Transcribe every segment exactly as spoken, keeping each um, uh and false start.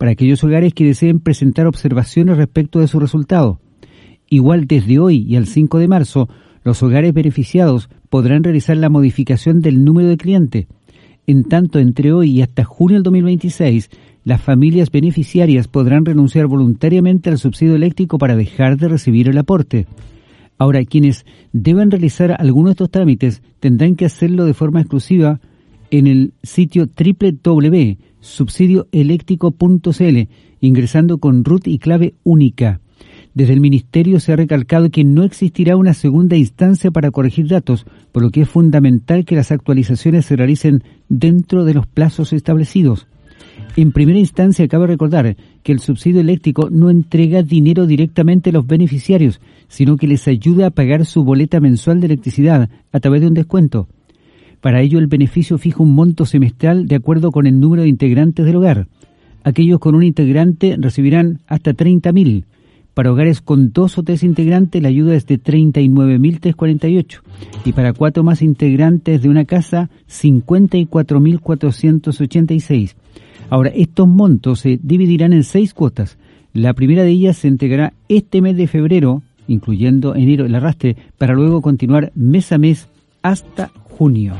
para aquellos hogares que deseen presentar observaciones respecto de su resultado. Igual desde hoy y al cinco de marzo, los hogares beneficiados podrán realizar la modificación del número de cliente. En tanto, entre hoy y hasta junio del dos mil veintiséis, las familias beneficiarias podrán renunciar voluntariamente al subsidio eléctrico para dejar de recibir el aporte. Ahora, quienes deban realizar algunos de estos trámites tendrán que hacerlo de forma exclusiva en el sitio doble u doble u doble u punto subsidio eléctrico punto c l, ingresando con root y clave única. Desde el Ministerio se ha recalcado que no existirá una segunda instancia para corregir datos, por lo que es fundamental que las actualizaciones se realicen dentro de los plazos establecidos. En primera instancia, cabe recordar que el subsidio eléctrico no entrega dinero directamente a los beneficiarios, sino que les ayuda a pagar su boleta mensual de electricidad a través de un descuento. Para ello, el beneficio fija un monto semestral de acuerdo con el número de integrantes del hogar. Aquellos con un integrante recibirán hasta treinta mil. Para hogares con dos o tres integrantes, la ayuda es de treinta y nueve mil trescientos cuarenta y ocho. Y para cuatro más integrantes de una casa, cincuenta y cuatro mil cuatrocientos ochenta y seis. Ahora, estos montos se dividirán en seis cuotas. La primera de ellas se entregará este mes de febrero, incluyendo enero el arrastre, para luego continuar mes a mes hasta junio.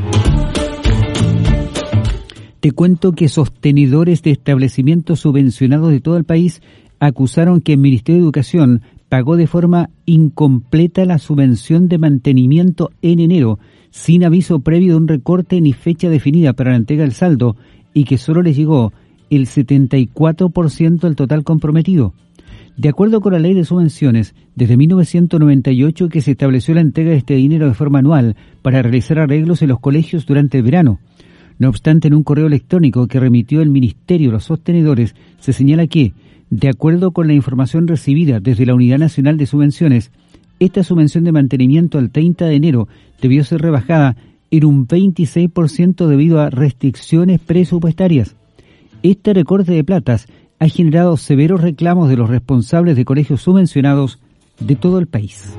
Te cuento que sostenedores de establecimientos subvencionados de todo el país acusaron que el Ministerio de Educación pagó de forma incompleta la subvención de mantenimiento en enero, sin aviso previo de un recorte ni fecha definida para la entrega del saldo, y que solo les llegó el setenta y cuatro por ciento del total comprometido. De acuerdo con la Ley de Subvenciones, desde mil novecientos noventa y ocho que se estableció la entrega de este dinero de forma anual para realizar arreglos en los colegios durante el verano. No obstante, en un correo electrónico que remitió el Ministerio a los sostenedores, se señala que, de acuerdo con la información recibida desde la Unidad Nacional de Subvenciones, esta subvención de mantenimiento al treinta de enero debió ser rebajada en un veintiséis por ciento debido a restricciones presupuestarias. Este recorte de platas ha generado severos reclamos de los responsables de colegios subvencionados de todo el país.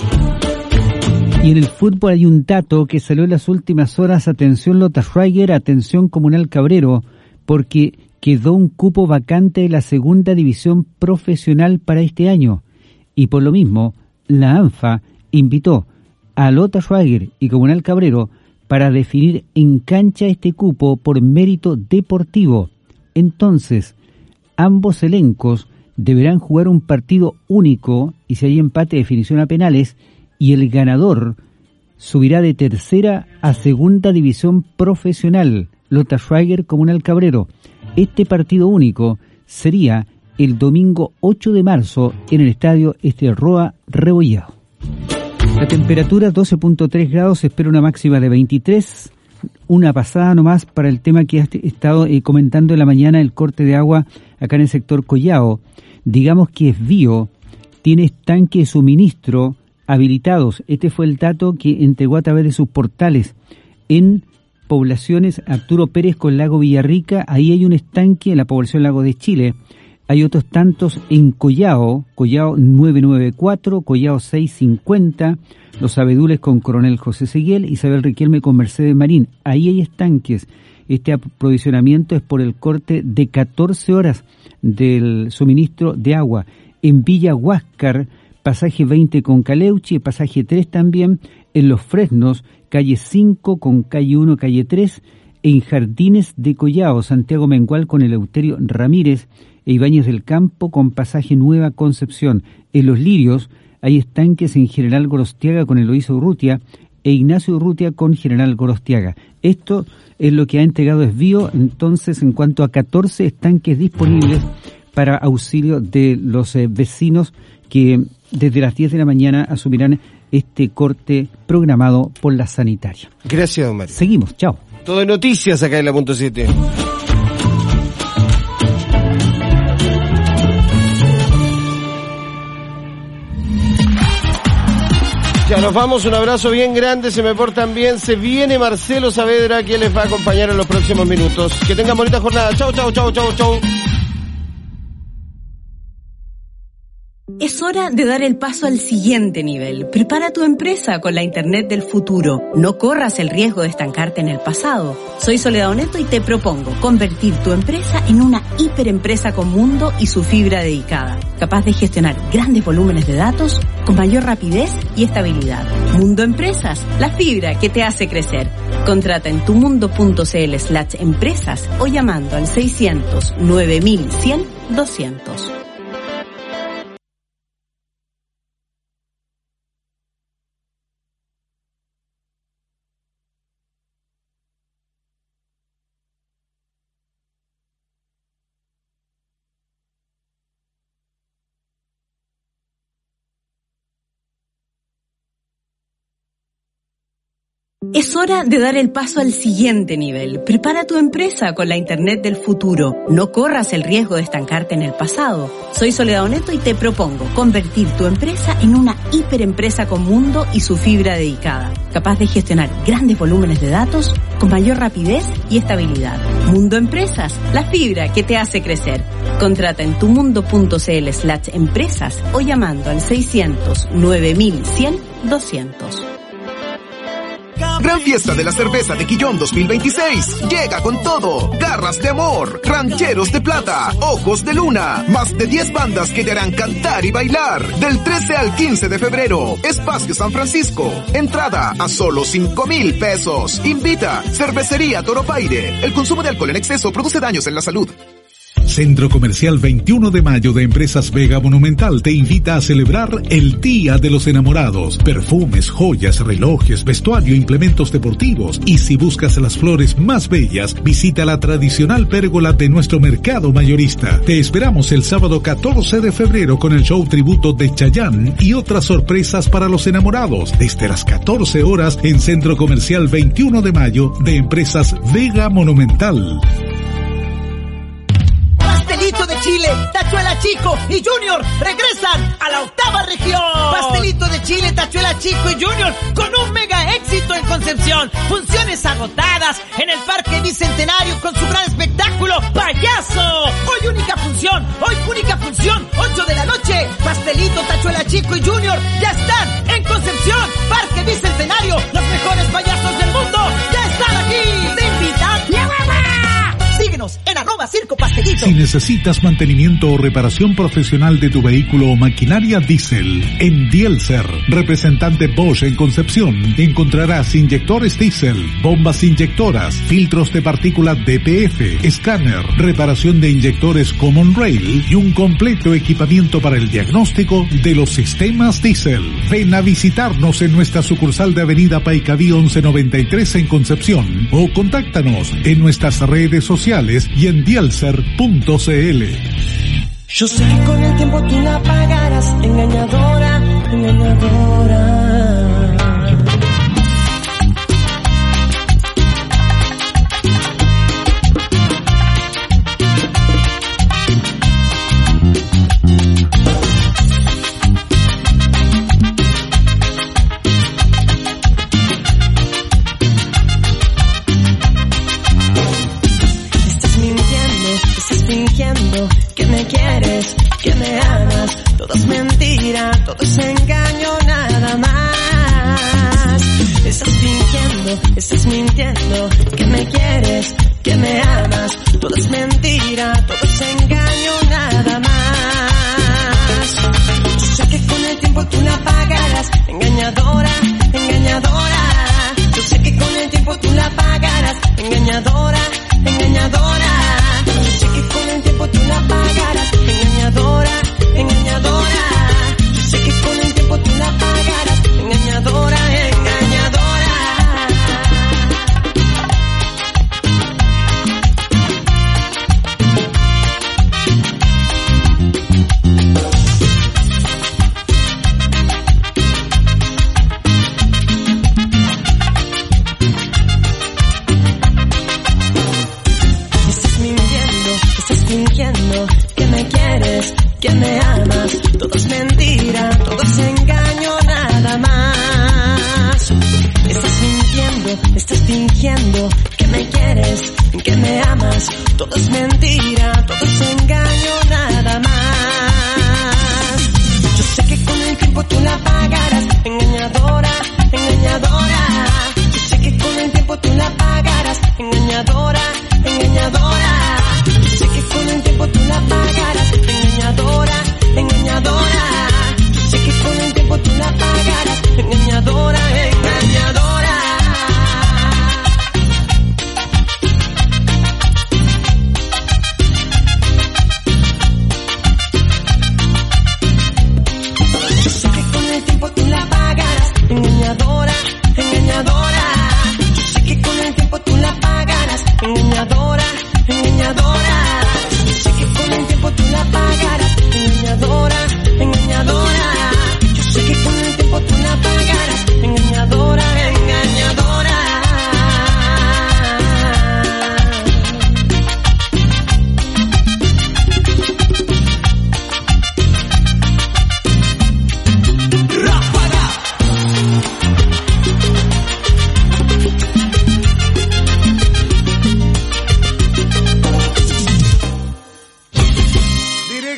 Y en el fútbol hay un dato que salió en las últimas horas. Atención Lota Schreiber, atención Comunal Cabrero, porque quedó un cupo vacante en la segunda división profesional para este año. Y por lo mismo, la ANFA invitó a Lota Schreiber y Comunal Cabrero para definir en cancha este cupo por mérito deportivo. Entonces, ambos elencos deberán jugar un partido único y si hay empate, definición a penales, y el ganador subirá de tercera a segunda división profesional. Lota Schreiber, Comunal Cabrero. Este partido único sería el domingo ocho de marzo en el estadio Este Roa Rebollado. La temperatura doce punto tres grados, se espera una máxima de veintitrés. Una pasada nomás para el tema que ha estado eh, comentando en la mañana, el corte de agua acá en el sector Collao. Digamos que Esvío tiene estanque de suministro habilitados. Este fue el dato que entregó a través de sus portales. En poblaciones Arturo Pérez con Lago Villarrica, ahí hay un estanque en la población Lago de Chile. Hay otros tantos en Collao, Collao nueve noventa y cuatro, Collao seiscientos cincuenta, Los Abedules con Coronel José Seguiel, Isabel Riquelme con Mercedes Marín. Ahí hay estanques. Este aprovisionamiento es por el corte de catorce horas del suministro de agua. En Villa Huáscar, pasaje veinte con Caleuchi, pasaje tres también. En Los Fresnos, calle cinco con calle uno, calle tres. En Jardines de Collao, Santiago Mengual con Eleuterio Ramírez. E Ibáñez del Campo con pasaje Nueva Concepción. En Los Lirios hay estanques en General Gorostiaga con Eloísa Urrutia e Ignacio Urrutia con General Gorostiaga. Esto es lo que ha entregado Esvío, entonces, en cuanto a catorce estanques disponibles para auxilio de los eh, vecinos que desde las diez de la mañana asumirán este corte programado por la sanitaria. Gracias, don Mario. Seguimos, chao. Todo de noticias acá en la punto siete. Ya nos vamos, un abrazo bien grande, se me portan bien, se viene Marcelo Saavedra, quien les va a acompañar en los próximos minutos. Que tengan bonita jornada, chau, chau, chau, chau, chau. Es hora de dar el paso al siguiente nivel. Prepara tu empresa con la Internet del futuro. No corras el riesgo de estancarte en el pasado. Soy Soledad Oneto y te propongo convertir tu empresa en una hiperempresa con mundo y su fibra dedicada, capaz de gestionar grandes volúmenes de datos con mayor rapidez y estabilidad. Mundo Empresas, la fibra que te hace crecer. Contrata en tumundo.cl slash empresas o llamando al seiscientos nueve mil cien doscientos. Es hora de dar el paso al siguiente nivel. Prepara tu empresa con la Internet del futuro. No corras el riesgo de estancarte en el pasado. Soy Soledad Oneto y te propongo convertir tu empresa en una hiperempresa con mundo y su fibra dedicada, capaz de gestionar grandes volúmenes de datos con mayor rapidez y estabilidad. Mundo Empresas, la fibra que te hace crecer. Contrata en tumundo.cl slash empresas o llamando al seiscientos nueve mil cien doscientos. Gran fiesta de la cerveza de Quillón dos mil veintiséis. Llega con todo. Garras de amor, rancheros de plata, ojos de luna. Más de diez bandas que te harán cantar y bailar. Del trece al quince de febrero. Espacio San Francisco. Entrada a solo cinco mil pesos. Invita Cervecería Toropaire. El consumo de alcohol en exceso produce daños en la salud. Centro Comercial veintiuno de mayo de Empresas Vega Monumental te invita a celebrar el Día de los Enamorados. Perfumes, joyas, relojes, vestuario, implementos deportivos. Y si buscas las flores más bellas, visita la tradicional pérgola de nuestro mercado mayorista. Te esperamos el sábado catorce de febrero con el show tributo de Chayanne y otras sorpresas para los enamorados desde las catorce horas en Centro Comercial veintiuno de mayo de Empresas Vega Monumental. Pastelito de Chile, Tachuela Chico y Junior regresan a la octava región. Pastelito de Chile, Tachuela Chico y Junior con un mega éxito en Concepción. Funciones agotadas en el Parque Bicentenario con su gran espectáculo Payaso. Hoy única función, hoy única función, ocho de la noche. Pastelito, Tachuela Chico y Junior ya están en Concepción. Parque Bicentenario, los mejores payasos del mundo ya están aquí. Te invitan la mamá. Síguenos en arroba Circo Pastelito. Si necesitas mantenimiento o reparación profesional de tu vehículo o maquinaria diésel, en Dielser, representante Bosch en Concepción, encontrarás inyectores diésel, bombas inyectoras, filtros de partículas D P F, escáner, reparación de inyectores Common Rail y un completo equipamiento para el diagnóstico de los sistemas diésel. Ven a visitarnos en nuestra sucursal de Avenida Paicaví once noventa y tres en Concepción o contáctanos en nuestras redes sociales y en dielser punto cl. Yo sé que con el tiempo tú la pagarás, engañadora, engañadora. Que me quieres, que me amas, todo es mentira, todo es engaño, nada más. Estás fingiendo, estás mintiendo, que me quieres, que me amas, todo es mentira, todo es engaño, nada más. Yo sé que con el tiempo tú la pagarás, engañadora, engañadora. Yo sé que con el tiempo tú la pagarás, engañadora, engañadora. Yo sé que con el tiempo tú la pagarás, engañadora, engañadora. Yo sé que con el tiempo tú la pagarás, engañadora, engañadora. Que me quieres, que me amas, todo es mentira, todo es engaño, nada más. Estás mintiendo, estás fingiendo, que me quieres, que me amas, todo es mentira, todo es engaño, nada más.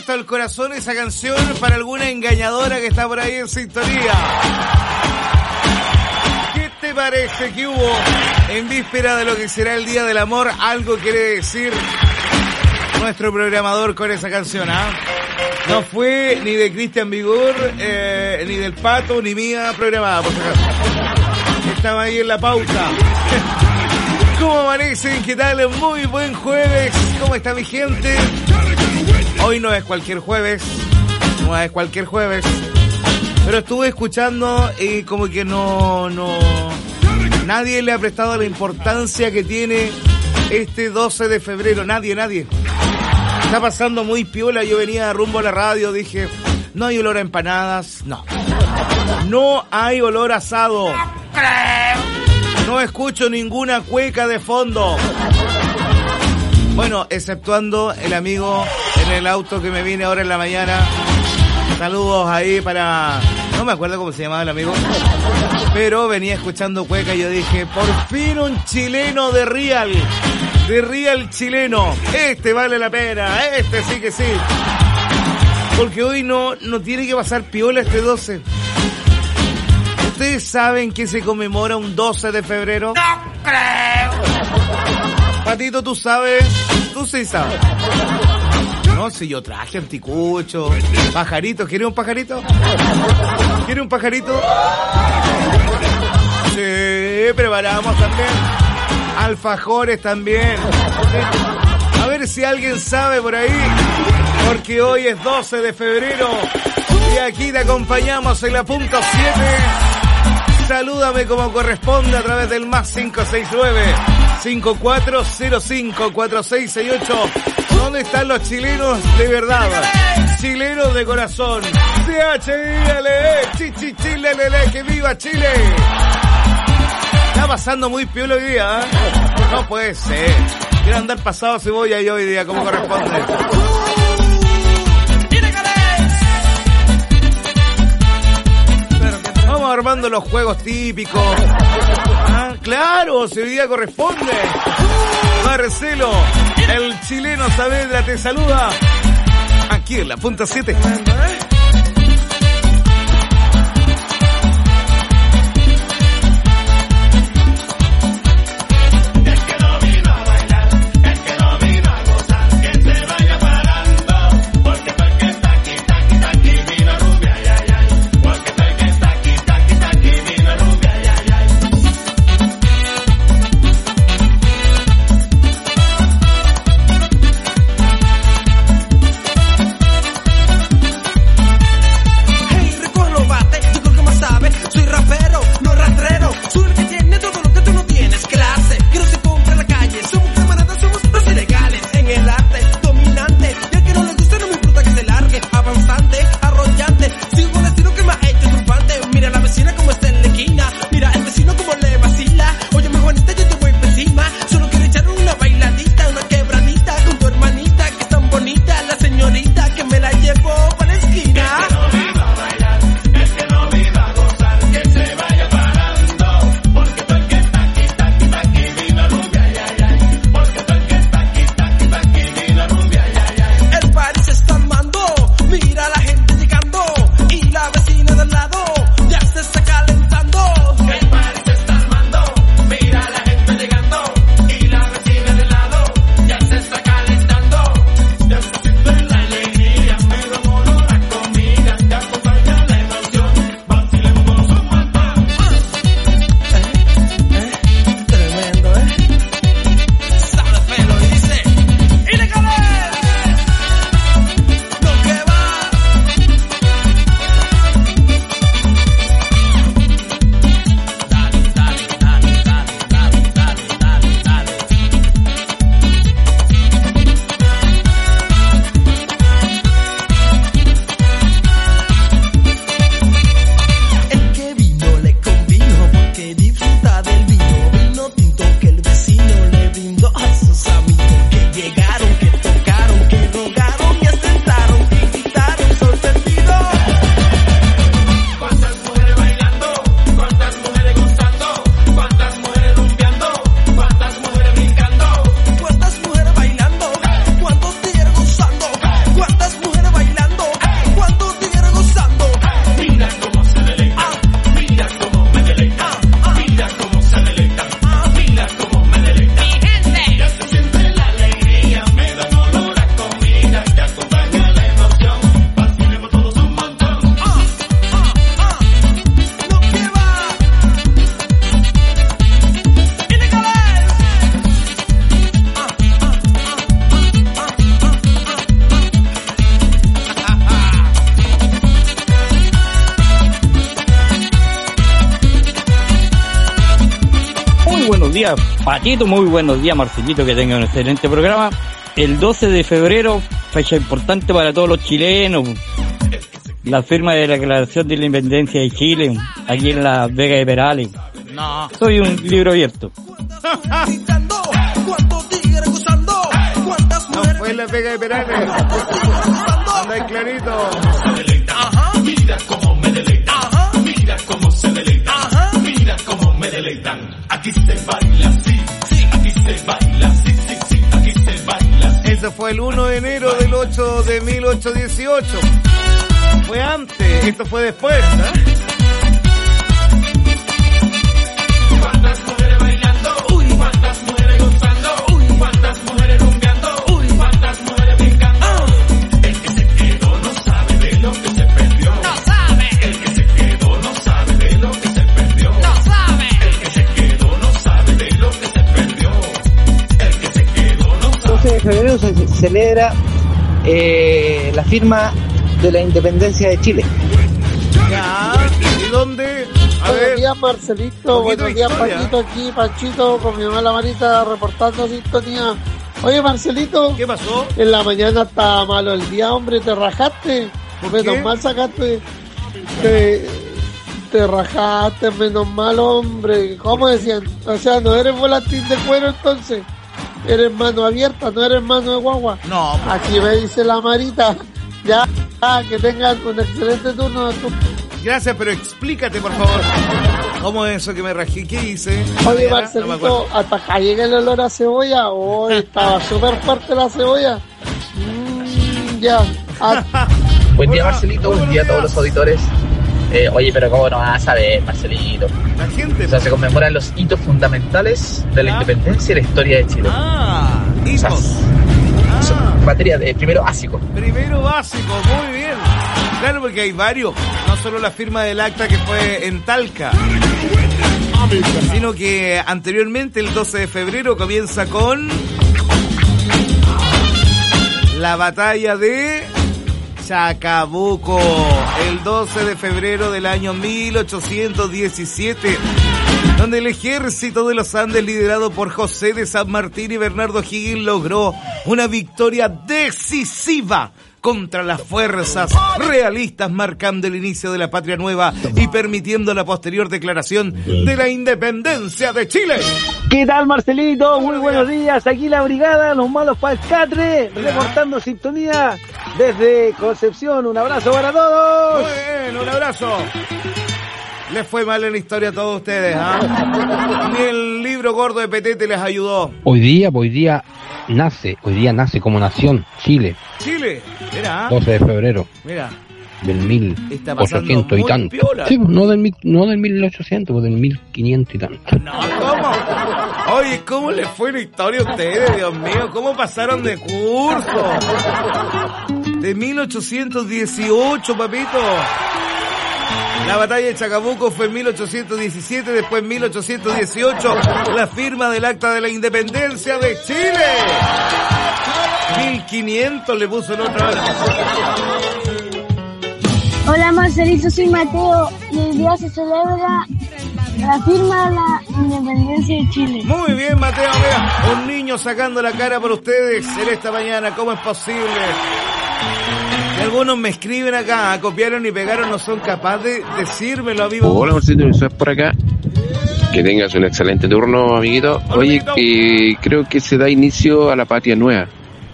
directo al corazón esa canción para alguna engañadora que está por ahí en sintonía. ¿Qué te parece que hubo en víspera de lo que será el Día del Amor? Algo quiere decir nuestro programador con esa canción, ¿ah? ¿eh? No fue ni de Cristian Vigor, eh, ni del Pato, ni mía programada, por si acaso. Estaba ahí en la pauta. ¿Cómo amanecen? ¿Qué tal? Muy buen jueves. ¿Cómo está mi gente? Hoy no es cualquier jueves. No es cualquier jueves. Pero estuve escuchando y como que no, no... Nadie le ha prestado la importancia que tiene este doce de febrero. Nadie, nadie. Está pasando muy piola. Yo venía rumbo a la radio, dije, no hay olor a empanadas. No. No hay olor a asado. No escucho ninguna cueca de fondo. Bueno, exceptuando el amigo en el auto que me viene ahora en la mañana. Saludos ahí para... No me acuerdo cómo se llamaba el amigo. Pero venía escuchando cueca y yo dije, por fin un chileno de Real. De Real chileno. Este vale la pena. Este sí que sí. Porque hoy no, no tiene que pasar piola este doce. ¿Ustedes saben que se conmemora un doce de febrero? ¡No creo! Patito, ¿tú sabes? Tú sí sabes. No, si yo traje anticucho, pajaritos. ¿Quiere un pajarito? ¿Quiere un pajarito? Sí, preparamos también. Alfajores también. A ver si alguien sabe por ahí. Porque hoy es doce de febrero. Y aquí te acompañamos en la punto siete. Salúdame como corresponde a través del más cinco seis nueve, cinco cuatro cero cinco, cuatro seis seis ocho. ¿Dónde están los chilenos de verdad? Chilenos de corazón. C H I L E, Chichi Chile, Lele, que viva Chile. Está pasando muy piola hoy día, ¿eh? No puede ser. Quiero andar pasado cebolla y hoy día como corresponde. Vamos armando los juegos típicos. Ah, claro, si hoy día corresponde. Marcelo, el chileno Saavedra te saluda. Aquí en la punta siete. días, Patito, muy buenos días, Marcelito, que tengan un excelente programa. El doce de febrero, fecha importante para todos los chilenos, la firma de la Declaración de la Independencia de Chile, aquí en la Vega de Perales. No. Soy un libro abierto. No fue la Vega de Perales. Anda ahí clarito. Ajá. Mira cómo me deleitan. Ajá. Mira cómo se deleitan. Ajá. Mira cómo me deleitan. Aquí se baila así. Sí. Aquí se baila así. Sí, sí. Aquí se baila así. Eso fue el uno de enero del ocho de mil ochocientos dieciocho. Fue antes, esto fue después, ¿eh? ¿Cuántas mujeres bailando? Uy, cuántas mujeres gozando. Uy, cuántas mujeres rumbeando. Uy, cuántas mujeres brincando. El que se quedó no sabe de lo que se perdió. No sabe. El que se quedó no sabe de lo que se perdió. No sabe. El que se quedó no sabe de lo que se perdió. El que se quedó no sabe. El doce de febrero se celebra eh, la firma de la independencia de Chile. Ya, ¿y dónde? A buenos ver. días, Marcelito. Buenos días, Paquito, aquí, Panchito, con mi mamá la Marita reportando sintonía. Oye, Marcelito. ¿Qué pasó? En la mañana estaba malo el día, hombre, te rajaste. Menos qué? mal sacaste. Te, te rajaste, menos mal, hombre. ¿Cómo decían? O sea, no eres volantín de cuero entonces. Eres mano abierta, no eres mano de guagua. No. Aquí me dice la Marita. Ya, ah, que tengan un excelente turno. Gracias, pero explícate, por favor. ¿Cómo es eso que me rajé? ¿Qué hice? Oye, Mañana, Marcelito, no me acuerdo. hasta acá llega el olor a cebolla. Hoy estaba súper fuerte la cebolla. Mm, ya. Ah. Buen día, Marcelito. Buen día a todos los auditores. Eh, oye, pero ¿cómo no vas a saber, Marcelito? La gente. O sea, se conmemoran los hitos fundamentales de la Ah. independencia y la historia de Chile. Ah, O sea, hitos. son Ah, materia de primero básico. primero básico, muy bien. Claro, porque hay varios. No solo la firma del acta que fue en Talca, sino que anteriormente, el doce de febrero, comienza con la batalla de Chacabuco, el doce de febrero del año mil ochocientos diecisiete, donde el ejército de los Andes, liderado por José de San Martín y Bernardo Higgins, logró una victoria decisiva contra las fuerzas realistas, marcando el inicio de la patria nueva y permitiendo la posterior declaración de la independencia de Chile. ¿Qué tal, Marcelito? Muy buenos días. Aquí la brigada, los malos palcatre, reportando sintonía desde Concepción. Un abrazo para todos. Muy bien, un abrazo. Les fue mal en la historia a todos ustedes, ¿ah? Ni el libro gordo de Petete les ayudó. Hoy día, hoy día nace, hoy día nace como nación Chile. Chile, mira, doce de febrero mira. del mil Está pasando ochocientos y muy tanto. piola. Sí, no del mil, no del mil ochocientos, del mil quinientos y tanto. No, ¿cómo? Oye, ¿cómo les fue la historia a ustedes, Dios mío? ¿Cómo pasaron de curso? De mil ochocientos dieciocho, papito. La batalla de Chacabuco fue en mil ochocientos diecisiete, después en mil ochocientos dieciocho, la firma del Acta de la Independencia de Chile. mil quinientos le puso en otra vez. Hola, Marcelito, soy Mateo y hoy día se celebra la firma de la Independencia de Chile. Muy bien, Mateo, mira, un niño sacando la cara por ustedes en esta mañana, ¿cómo es posible? Y algunos me escriben acá, copiaron y pegaron, no son capaces de decírmelo a vivo. Hola, Marcelo, ¿estás por acá? Que tengas un excelente turno, amiguito. Oye, eh, creo que se da inicio a la patria nueva.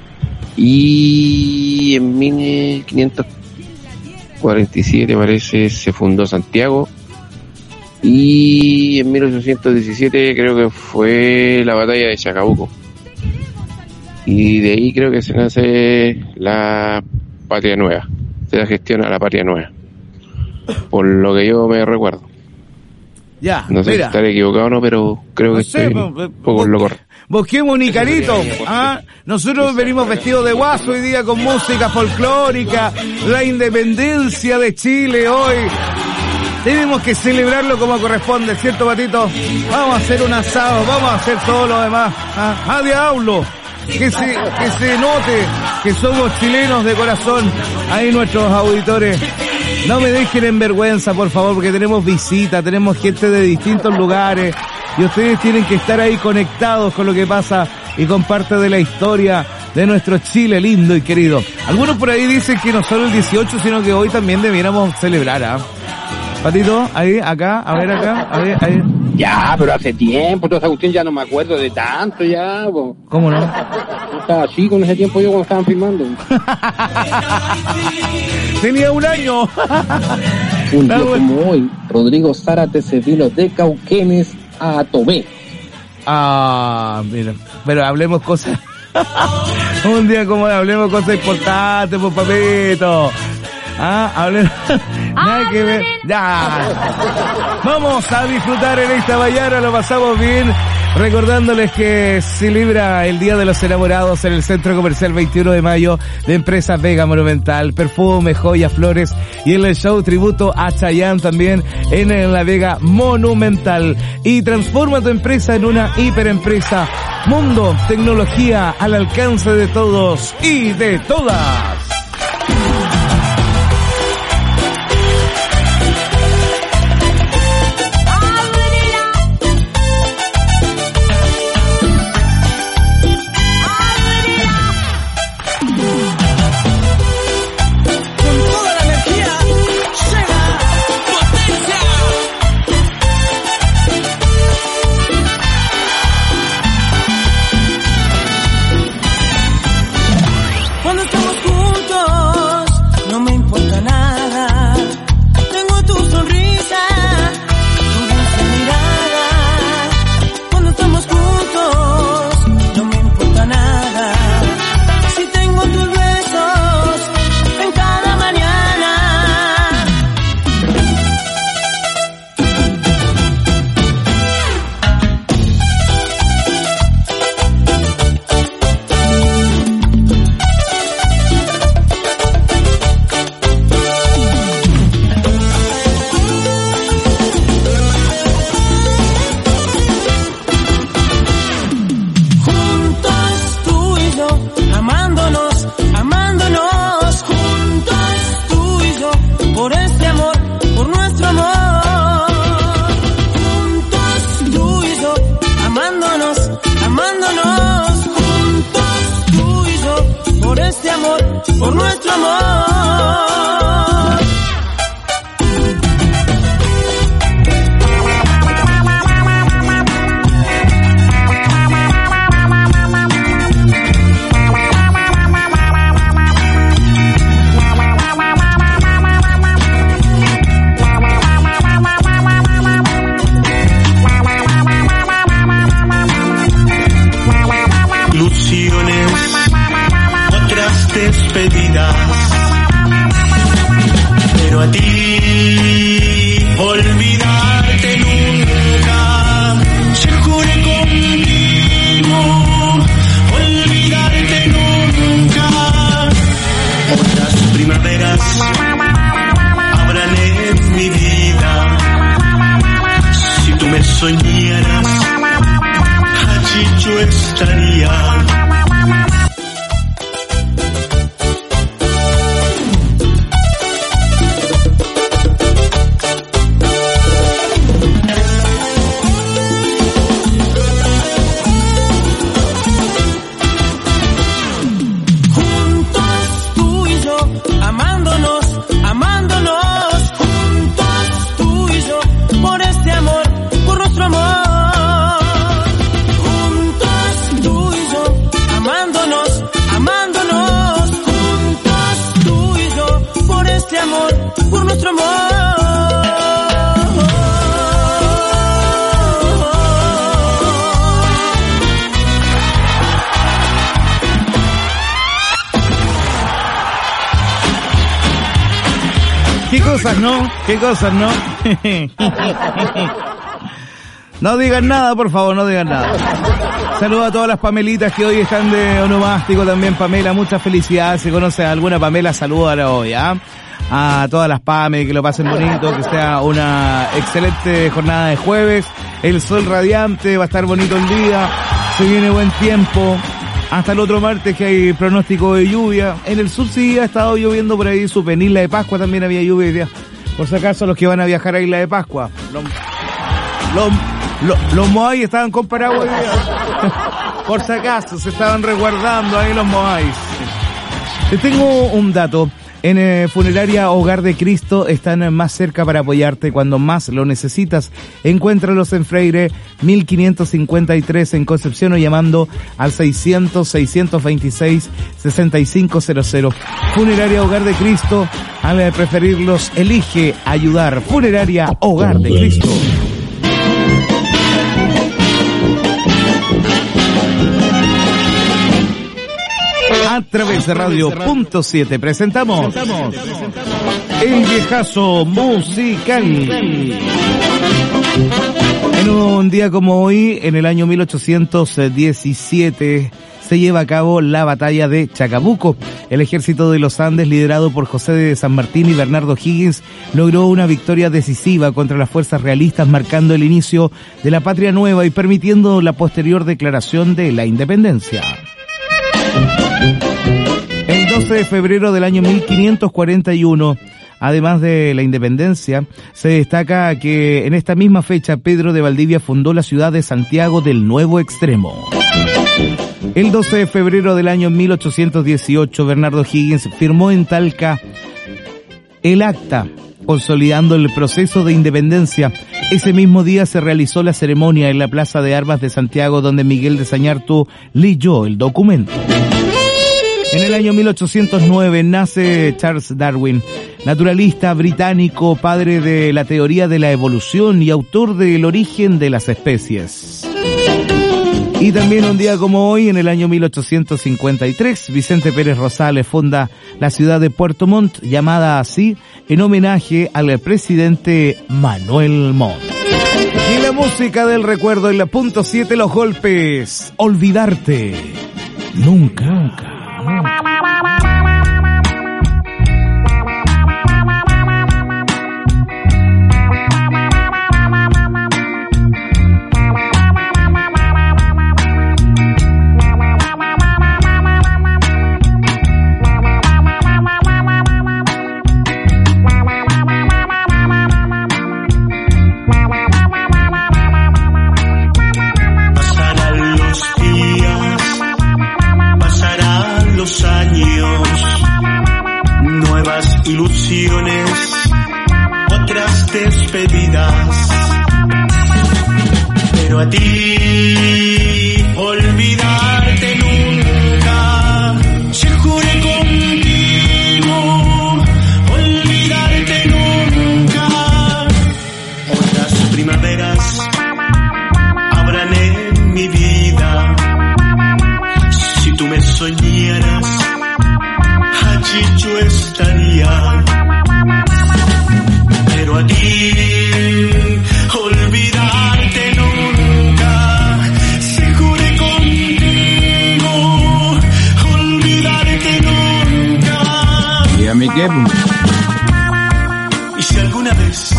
Y en mil quinientos cuarenta y siete parece se fundó Santiago. Y en mil ochocientos diecisiete creo que fue la batalla de Chacabuco. Y de ahí creo que se nace la patria nueva. Se da gestión a la patria nueva. Por lo que yo me recuerdo. Ya, no sé mira. si estaré equivocado o no, pero creo No que sé, estoy po- un poco en lo correcto. Busquemos un Icarito. ¿Ah? Nosotros venimos vestidos de guaso hoy día con música folclórica, la independencia de Chile hoy. Tenemos que celebrarlo como corresponde, ¿cierto, Patito? Vamos a hacer un asado, vamos a hacer todo lo demás. ¿Ah? ¡A diablo! Que se, que se note que somos chilenos de corazón. Ahí nuestros auditores No me dejen en vergüenza, por favor, porque tenemos visita, tenemos gente de distintos lugares y ustedes tienen que estar ahí conectados con lo que pasa y con parte de la historia de nuestro Chile lindo y querido. Algunos por ahí dicen que no solo el dieciocho, sino que hoy también debiéramos celebrar, ¿ah? Patito, ahí, acá, a ver acá, a ver, ahí. Ya, pero hace tiempo, toda esa cuestión ya no me acuerdo de tanto ya, po. ¿Cómo no? No estaba chico en ese tiempo yo cuando estaban filmando. Tenía un año. Un día como hoy, Rodrigo Zárate se vino de Cauquenes a Tomé. Ah, mira, pero hablemos cosas. Un día como hoy, hablemos cosas importantes, por papito. Ah, hablemos. Nada que ver. Ya. Vamos a disfrutar en esta mañana, lo pasamos bien. Recordándoles que se celebra el Día de los Enamorados en el Centro Comercial veintiuno de mayo de Empresas Vega Monumental, perfumes, joyas, flores y en el show tributo a Chayanne también en la Vega Monumental. Y transforma tu empresa en una hiperempresa. Mundo, tecnología al alcance de todos y de todas. Qué cosas, ¿no? Qué cosas, ¿no? No digan nada, por favor, no digan nada. Saludos a todas las Pamelitas que hoy están de onomástico también, Pamela, muchas felicidades. Si conoce a alguna Pamela, salúdala hoy, ¿ah? A todas las Pame, que lo pasen bonito, que sea una excelente jornada de jueves. El sol radiante, va a estar bonito el día, se viene buen tiempo. hasta el otro martes que hay pronóstico de lluvia. En el sur sí ha estado lloviendo por ahí, su en Isla de Pascua también había lluvia hoy día. Por si acaso los que van a viajar a Isla de Pascua. Los, los, los, los Moai estaban con paraguas hoy día. Por si acaso se estaban resguardando ahí los Moais. Te tengo un dato. En eh, Funeraria Hogar de Cristo están más cerca para apoyarte cuando más lo necesitas. Encuéntralos en Freire mil quinientos cincuenta y tres en Concepción o llamando al seiscientos, seiscientos veintiséis, sesenta y cinco cero cero. Funeraria Hogar de Cristo, al preferirlos, elige ayudar. Funeraria Hogar de Cristo. A través de Radio Punto siete presentamos El Viejazo Musical. En un día como hoy, en el año mil ochocientos diecisiete, se lleva a cabo la batalla de Chacabuco. El ejército de los Andes, liderado por José de San Martín y Bernardo Higgins, logró una victoria decisiva contra las fuerzas realistas, marcando el inicio de la Patria Nueva y permitiendo la posterior declaración de la independencia. El doce de febrero del año mil quinientos cuarenta y uno, además de la independencia, se destaca que en esta misma fecha Pedro de Valdivia fundó la ciudad de Santiago del Nuevo Extremo. El doce de febrero del año mil ochocientos dieciocho, Bernardo Higgins firmó en Talca el acta consolidando el proceso de independencia. Ese mismo día se realizó la ceremonia en la Plaza de Armas de Santiago, donde Miguel de Sañartu leyó el documento. En el año mil ochocientos nueve nace Charles Darwin, naturalista británico, padre de la teoría de la evolución y autor del origen de las especies. Y también un día como hoy, en el año mil ochocientos cincuenta y tres, Vicente Pérez Rosales funda la ciudad de Puerto Montt, llamada así en homenaje al presidente Manuel Montt. Y la música del recuerdo en la punto siete, Los Golpes, Olvidarte Nunca, nunca. Ilusiones, otras despedidas, pero a ti olvidarte nunca. Yo juré contigo olvidarte nunca. Otras primaveras habrán en mi vida. Si tú me soñaras, allí yo estaría, pero a ti olvidarte nunca. Si juré contigo olvidarte nunca. ¿Y a mí qué? Y si alguna vez,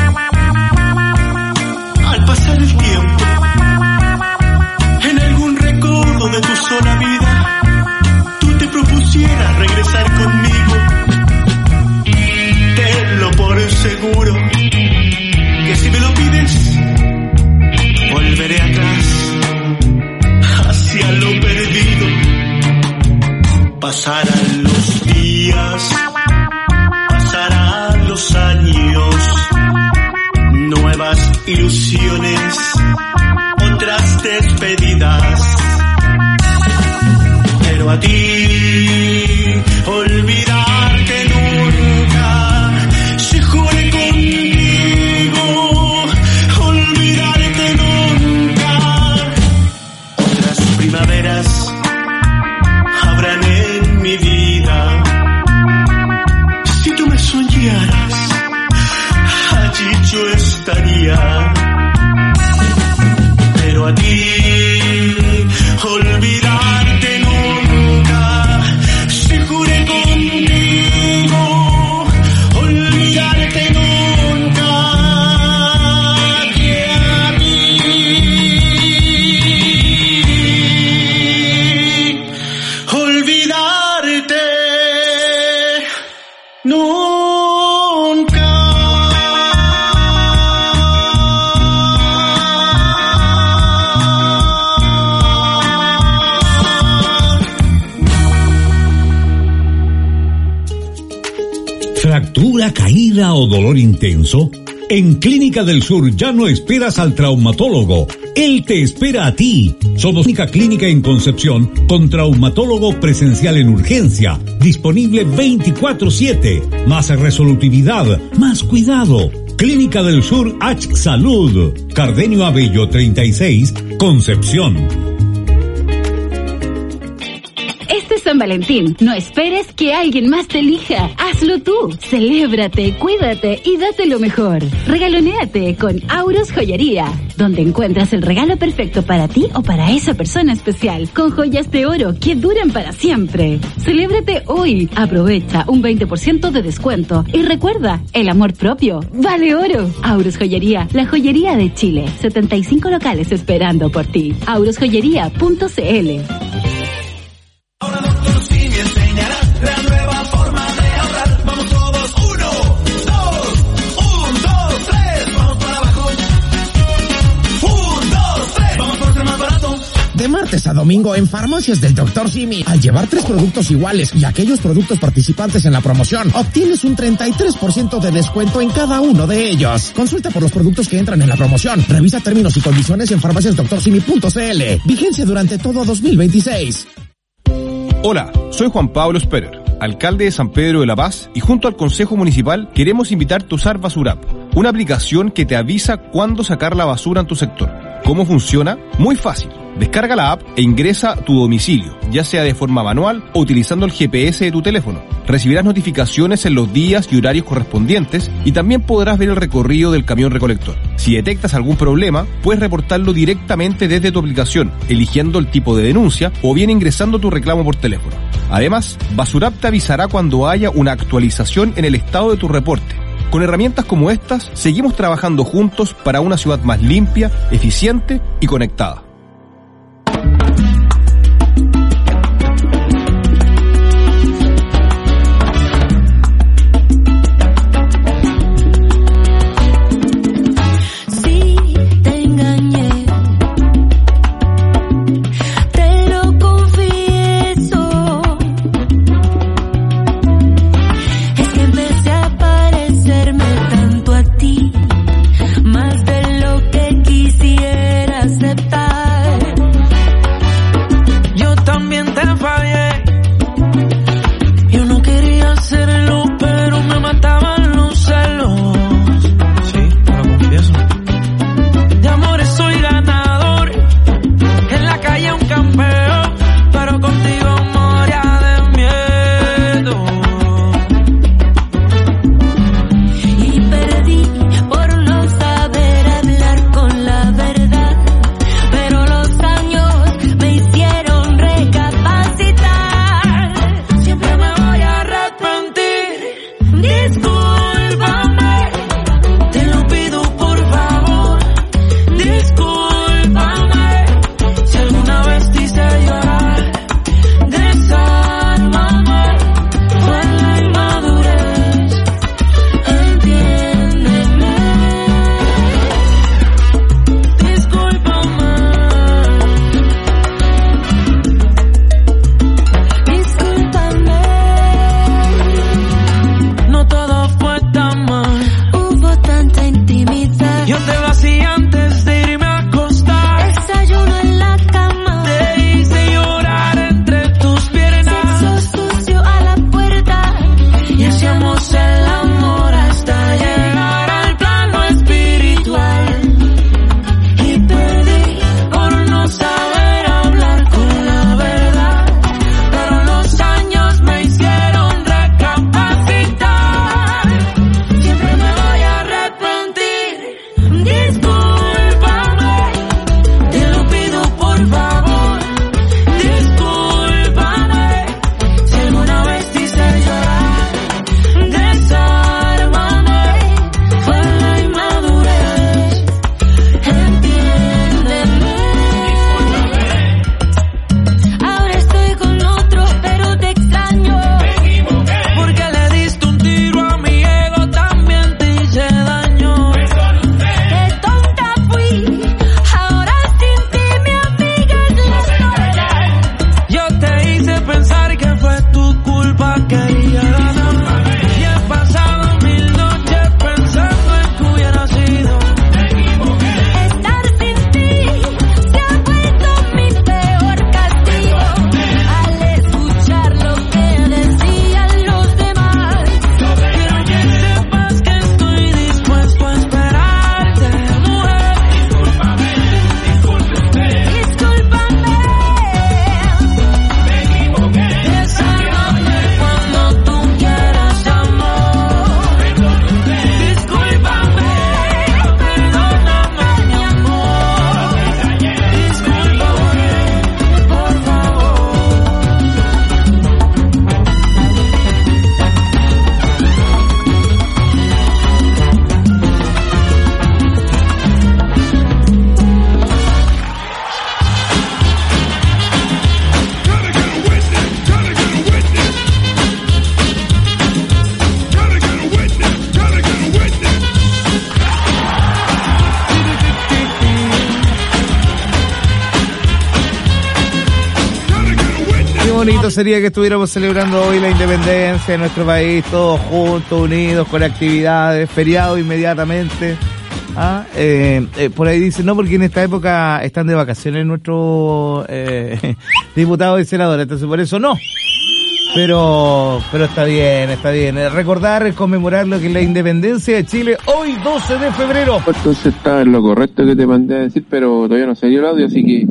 al pasar el tiempo, en algún recodo de tu sola vida, propusieras regresar conmigo, tenlo por seguro, que si me lo pides, volveré atrás, hacia lo perdido. Pasarán los días, pasarán los años, nuevas ilusiones, otras despedidas, pero a ti olvidarte nunca. Si juré contigo olvidarte nunca. Otras primaveras habrán en mi vida. Si tú me soñaras, allí yo estaría, pero a ti olvidarte nunca. Si Nunca. ¿Fractura, caída o dolor intenso? En Clínica del Sur ya no esperas al traumatólogo. Él te espera a ti. Somos única clínica en Concepción con traumatólogo presencial en urgencia. Disponible veinticuatro siete. Más resolutividad, más cuidado. Clínica del Sur H Salud. Cardenio Abello treinta y seis, Concepción. Este San Valentín, no esperes que alguien más te elija. Hazlo tú. Celébrate, cuídate y date lo mejor. Regalonéate con Auros Joyería, donde encuentras el regalo perfecto para ti o para esa persona especial, con joyas de oro que duran para siempre. Celébrate hoy. Aprovecha un veinte por ciento de descuento y recuerda, el amor propio vale oro. Auros Joyería, la joyería de Chile. setenta y cinco locales esperando por ti. auros joyería punto c l. De martes a domingo en Farmacias del doctor Simi. Al llevar tres productos iguales y aquellos productos participantes en la promoción, obtienes un treinta y tres por ciento de descuento en cada uno de ellos. Consulta por los productos que entran en la promoción. Revisa términos y condiciones en farmacias doctor simi punto c l. Vigencia durante todo dos mil veintiséis. Hola, soy Juan Pablo Sperer, alcalde de San Pedro de la Paz, y junto al Consejo Municipal queremos invitarte a usar Basurap, una aplicación que te avisa cuándo sacar la basura en tu sector. ¿Cómo funciona? Muy fácil. Descarga la app e ingresa tu domicilio, ya sea de forma manual o utilizando el G P S de tu teléfono. Recibirás notificaciones en los días y horarios correspondientes y también podrás ver el recorrido del camión recolector. Si detectas algún problema, puedes reportarlo directamente desde tu aplicación, eligiendo el tipo de denuncia o bien ingresando tu reclamo por teléfono. Además, Basurap te avisará cuando haya una actualización en el estado de tu reporte. Con herramientas como estas, seguimos trabajando juntos para una ciudad más limpia, eficiente y conectada. sería que estuviéramos celebrando hoy la independencia de nuestro país, todos juntos, unidos, con actividades, feriado inmediatamente. Ah, eh, eh, por ahí dicen, no, porque en esta época están de vacaciones nuestros eh, diputados y senadores, entonces por eso no. Pero, pero está bien, está bien. Recordar, conmemorar lo que es la independencia de Chile hoy, doce de febrero. Entonces está en lo correcto que te mandé a decir, pero todavía no salió el audio, así que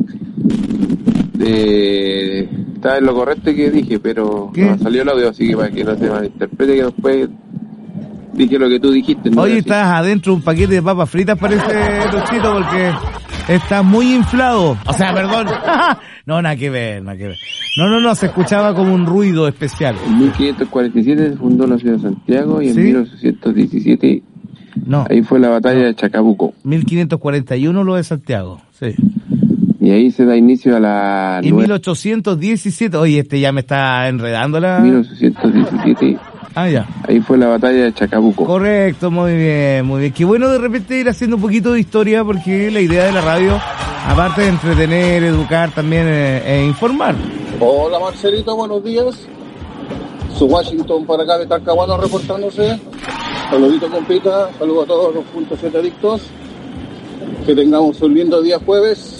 eh, está en lo correcto que dije, pero ¿qué? No salió el audio, así que para que no se malinterprete, que después dije lo que tú dijiste. ¿No? Hoy estás adentro de un paquete de papas fritas, parece, Luchito, porque estás muy inflado. O sea, perdón. No, nada que ver, nada que ver. No, no, no, se escuchaba como un ruido especial. En mil quinientos cuarenta y siete se fundó la ciudad de Santiago y en ¿sí? mil ochocientos diecisiete no. ahí fue la batalla no. de Chacabuco. mil quinientos cuarenta y uno lo de Santiago, sí. Y ahí se da inicio a la... Y nueve... mil ochocientos diecisiete, oye, este ya me está enredando la... mil ochocientos diecisiete Ah, ya. Ahí fue la batalla de Chacabuco. Correcto, muy bien, muy bien. Qué bueno de repente ir haciendo un poquito de historia, porque la idea de la radio, aparte de entretener, educar, también es eh, informar. Hola Marcelito, buenos días. Su Washington para acá de Talcahuano reportándose. Saludito compita, saludos a todos los puntos siete adictos. Que tengamos un lindo día jueves.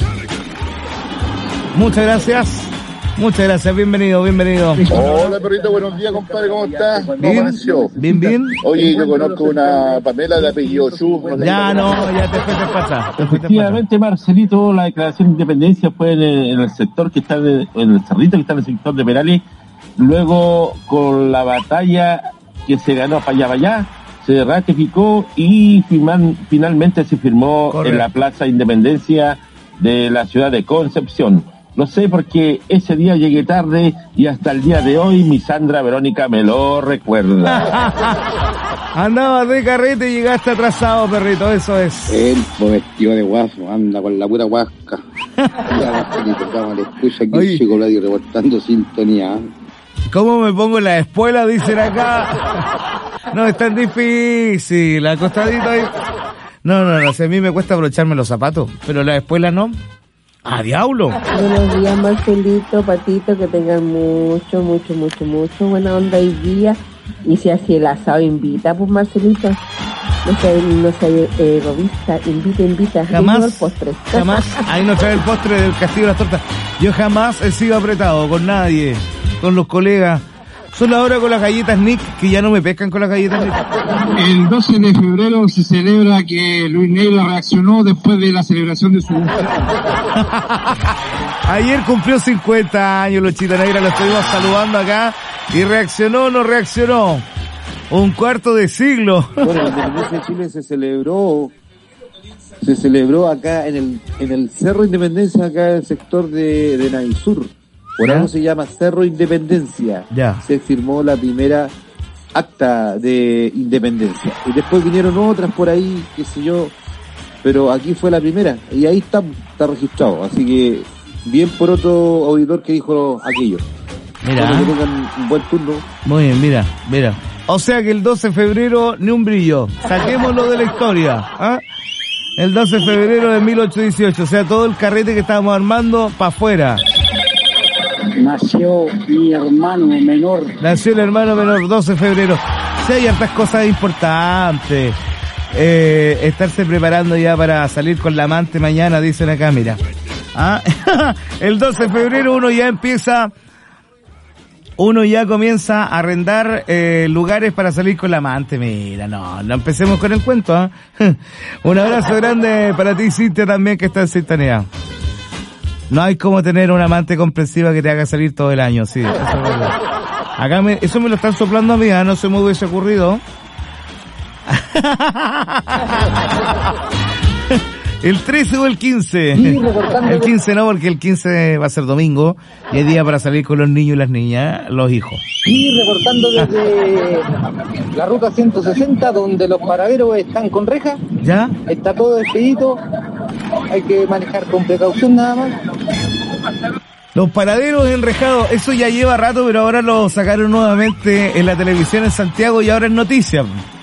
Muchas gracias. Muchas gracias, bienvenido, bienvenido. Hola perrito, buenos días compadre, ¿cómo estás? ¿Cómo bien, amaneció? Bien, bien. Oye, yo conozco una Pamela de apellido Chu. No ya no, ya te fuiste para atrás. Efectivamente, Marcelito, la declaración de independencia fue en el, en el sector que está de, en el cerrito que está en el sector de Perales. Luego, con la batalla que se ganó para allá, para allá, se ratificó y firman, finalmente se firmó correcto. En la Plaza Independencia de la ciudad de Concepción. Lo sé porque ese día llegué tarde y hasta el día de hoy mi Sandra Verónica me lo recuerda. Andabas de carrete y llegaste atrasado, perrito, eso es. Él, vestido de guaso, anda con la pura guasca. Ya, le escucha aquí el chico Vladio reportando sintonía. ¿Cómo me pongo en la espuela? Dicen acá. No, es tan difícil, acostadito ahí. No, no, no, si a mí me cuesta abrocharme los zapatos, pero la espuela no. ¡Ah, diablo! Buenos días, Marcelito, Patito, que tengan mucho, mucho, mucho, mucho buena onda hoy día. Y si así el asado invita, pues Marcelito, no sé, no sé, eh, robista, invita, invita. Jamás, el postre. jamás, ahí nos trae el postre del Castillo de las Tortas. Yo jamás he sido apretado con nadie, con los colegas. Solo ahora con las galletas Nick, que ya no me pescan con las galletas Nick. El doce de febrero se celebra que Luis Neira reaccionó después de la celebración de su... Ayer cumplió cincuenta años Luchita Negra, lo estuvimos saludando acá, y reaccionó o no reaccionó. Un cuarto de siglo. Bueno, la independencia de Chile se celebró, se celebró acá en el, en el Cerro Independencia, acá en el sector de, de Navisur. Por algo se llama Cerro Independencia. Ya. Se firmó la primera acta de independencia. Y después vinieron otras por ahí, qué sé yo. Pero aquí fue la primera. Y ahí está, está registrado. Así que, bien por otro auditor que dijo aquello. Mira. Bueno, que tengan un buen turno. Muy bien, mira, mira. O sea que el doce de febrero, ni un brillo. Saquémoslo de la historia. ¿Ah? El doce de febrero de mil ochocientos dieciocho. O sea, todo el carrete que estábamos armando, para afuera. Nació mi hermano menor. Nació el hermano menor, doce de febrero. Sí, hay hartas cosas importantes. Eh, estarse preparando ya para salir con la amante mañana, dicen acá, mira. ¿Ah? El doce de febrero uno ya empieza, uno ya comienza a arrendar eh, lugares para salir con la amante. Mira, no, no empecemos con el cuento, ¿ah? ¿eh? Un abrazo grande para ti, Cintia, también, que está en sintonía. No hay como tener una amante comprensiva que te haga salir todo el año, sí, eso es verdad. Acá me, eso me lo están soplando a mí, ¿eh? No se me hubiese ocurrido. ¿El trece o el quince? Sí, reportando... El quince no, porque el quince va a ser domingo y es día para salir con los niños y las niñas, los hijos. Y reportando desde la ruta ciento sesenta, donde los paraderos están con reja. ¿Ya? Está todo despedido. Hay que manejar con precaución nada más. Los paraderos enrejados, eso ya lleva rato, pero ahora lo sacaron nuevamente en la televisión en Santiago y ahora es noticia.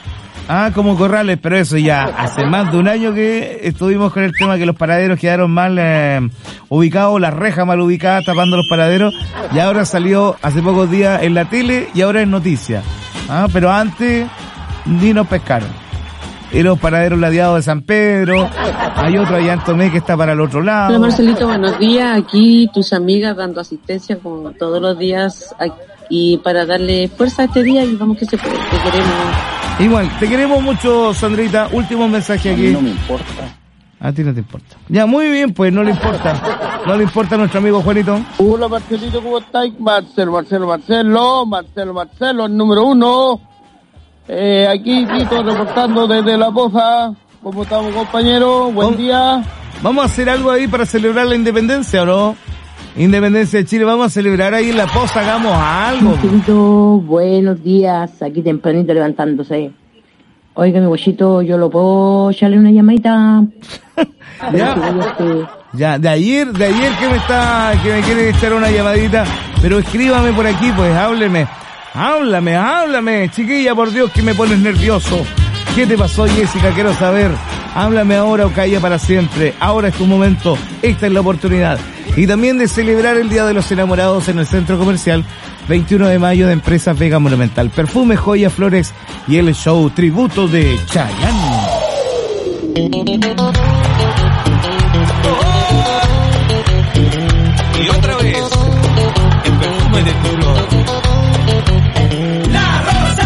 Ah, como corrales, pero eso ya hace más de un año que estuvimos con el tema que los paraderos quedaron mal eh, ubicados, las rejas mal ubicadas tapando los paraderos, y ahora salió hace pocos días en la tele y ahora es noticia. Ah, pero antes ni nos pescaron. Y los paraderos ladeados de San Pedro, hay otro allá en Tomé que está para el otro lado. Hola Marcelito, buenos días. Aquí tus amigas dando asistencia como todos los días y para darle fuerza a este día y vamos que se puede, te queremos. Igual, te queremos mucho, Sandrita. Último mensaje aquí. No me importa. A ti no te importa. Ya, muy bien, pues no le importa. No le importa a nuestro amigo Juanito. Hola Marcelito, ¿cómo estáis? Marcelo, Marcelo, Marcelo, Marcelo, Marcelo, el número uno. Eh, aquí Tito reportando desde La Poza. ¿Cómo estamos, compañeros? Buen día. Vamos a hacer algo ahí para celebrar la independencia, ¿o no? Independencia de Chile, vamos a celebrar ahí en La Poza, hagamos algo. Marcelito, buenos días, aquí tempranito levantándose. Oiga, mi guachito, ¿yo lo puedo echarle una llamadita? ya, ya, de ayer, de ayer que me está, que me quiere echar una llamadita, pero escríbame por aquí, pues, hábleme. Háblame, háblame, chiquilla, por Dios, que me pones nervioso. ¿Qué te pasó, Jessica? Quiero saber. Háblame ahora o calla para siempre. Ahora es tu momento. Esta es la oportunidad. Y también de celebrar el Día de los Enamorados en el Centro Comercial, veintiuno de mayo, de Empresas Vega Monumental. Perfume, joyas, flores y el show tributo de Chayanne. Y otra vez, el perfume de tu flor. La Rosa.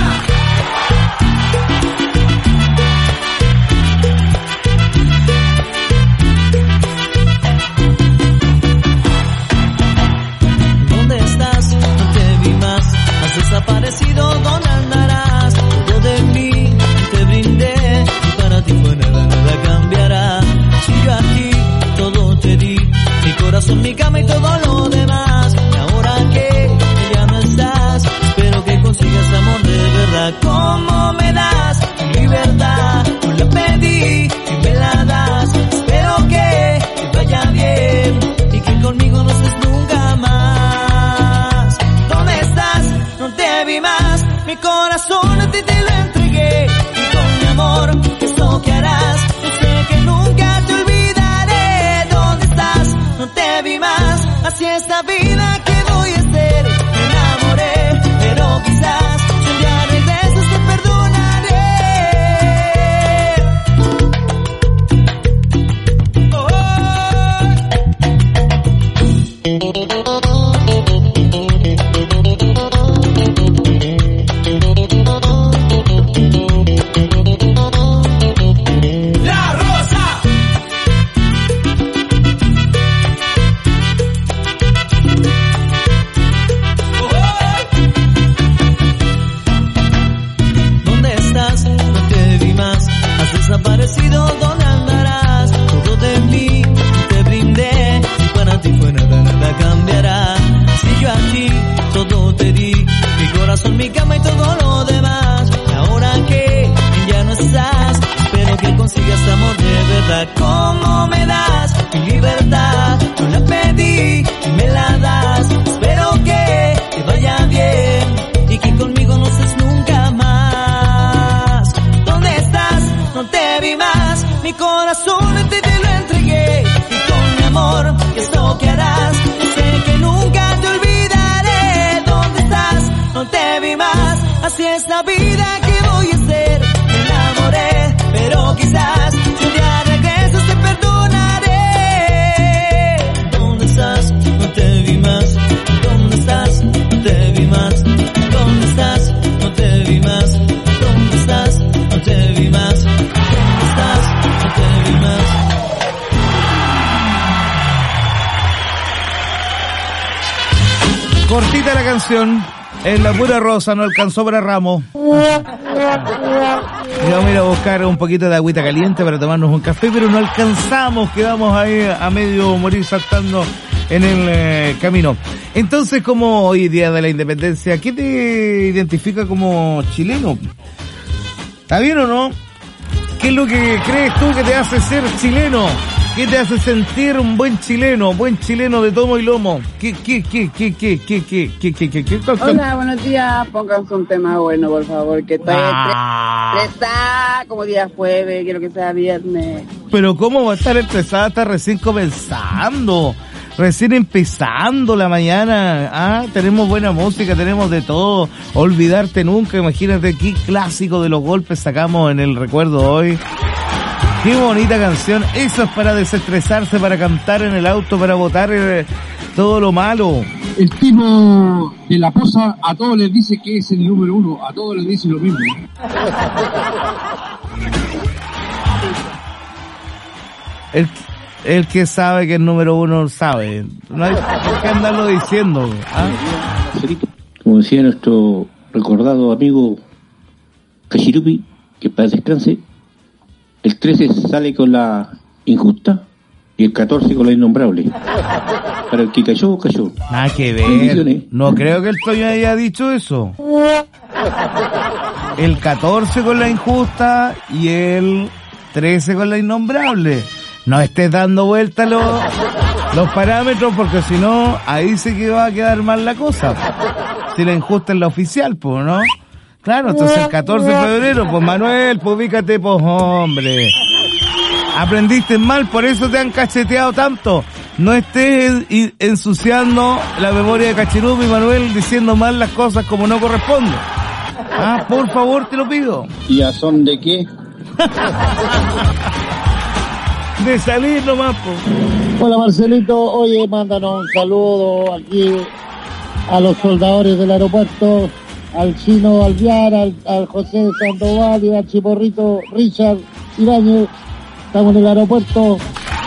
¿Dónde estás? No te vi más. Has desaparecido, ¿dónde andarás? Todo de mí te brindé y para ti fue nada, nada cambiará. Si yo a ti todo te di, mi corazón, mi cama y todo lo demás. Y ahora que ya no estás, espero que consigas amor de verdad. ¿Cómo me das tu libertad? No la pedí y me la das. Espero que te vaya bien y que conmigo no estés nunca más. ¿Dónde estás? No te vi más. Mi corazón a ti te lo entregué y con mi amor, ¿qué es lo que harás? Yo sé que nunca te olvidaré. ¿Dónde estás? No te vi más. Así es la vida que voy a hacer. Me enamoré, pero quizás si un día regresas te perdonaré. Oh, La Rosa. ¿Dónde estás? No te vi más. Has desaparecido, ¿dónde andarás? Todo de mí te brindé y para ti fue nada, nada cambiará. Si yo a ti todo te di, mi corazón, mi cama y todo lo demás. Y ahora que ya no estás, espero que consigas amor de verdad. ¿Cómo me das mi libertad? No la pedí y me la das. Espero que te vaya bien y que conmigo no estés nunca más. ¿Dónde estás? No te vi más. Mi corazón a ti te lo entregué y con mi amor, ¿qué es lo que harás? Yo sé que nunca te olvidaré. ¿Dónde estás? No te vi más. Así es la vida que voy a hacer. Me enamoré, pero quizás si un día regresas te perdonaré. ¿Dónde estás? No te vi más. ¿Dónde estás? No te vi más. ¿Dónde estás? No te vi más. ¿Dónde estás? No te vi más. ¿Dónde estás? No te vi más. Cortita la canción. En la pura rosa, no alcanzó para Ramos. Y vamos a ir a buscar un poquito de agüita caliente para tomarnos un café, pero no alcanzamos, quedamos ahí a medio morir saltando en el eh, camino. Entonces, como hoy día de la independencia, ¿qué te identifica como chileno? ¿Está bien o no? ¿Qué es lo que crees tú que te hace ser chileno? ¿Qué te hace sentir un buen chileno, buen chileno de tomo y lomo? ¿Qué, qué, qué, qué, qué, qué, qué, qué, qué, qué, qué? Hola, buenos días. Pónganse un tema bueno, por favor, que estoy Ah. estresada, como día jueves, quiero que sea viernes. Pero ¿cómo va a estar estresada? Está recién comenzando, recién empezando la mañana. Ah, tenemos buena música, tenemos de todo. Olvidarte nunca, imagínate qué clásico de los golpes sacamos en el recuerdo hoy. Qué bonita canción. Eso es para desestresarse, para cantar en el auto, para botar eh, todo lo malo. El tipo de la posa a todos les dice que es el número uno, a todos les dice lo mismo. El, el que sabe que el número uno sabe. No hay por qué andarlo diciendo. ¿Ah? Como decía nuestro recordado amigo Cachirupi, que para descanse, el trece sale con la injusta y el catorce con la innombrable. Para el que cayó, cayó. Nada que ver. No creo que el Toño haya dicho eso. El catorce con la injusta y el trece con la innombrable. No estés dando vueltas los, los parámetros, porque si no, ahí sí que va a quedar mal la cosa. Si la injusta es la oficial, pues, ¿no? Claro, entonces el catorce de febrero, pues Manuel, pues ubícate, pues hombre. Aprendiste mal, por eso te han cacheteado tanto. No estés ensuciando la memoria de Cachirupi, Manuel, diciendo mal las cosas como no corresponde. Ah, por favor, te lo pido. ¿Y a son de qué? De salir nomás, pues. Hola Marcelito, oye, mándanos un saludo aquí a los soldadores del aeropuerto, al Chino Alviar, al, al José Sandoval y al Chiporrito Richard Ibáñez. Estamos en el aeropuerto.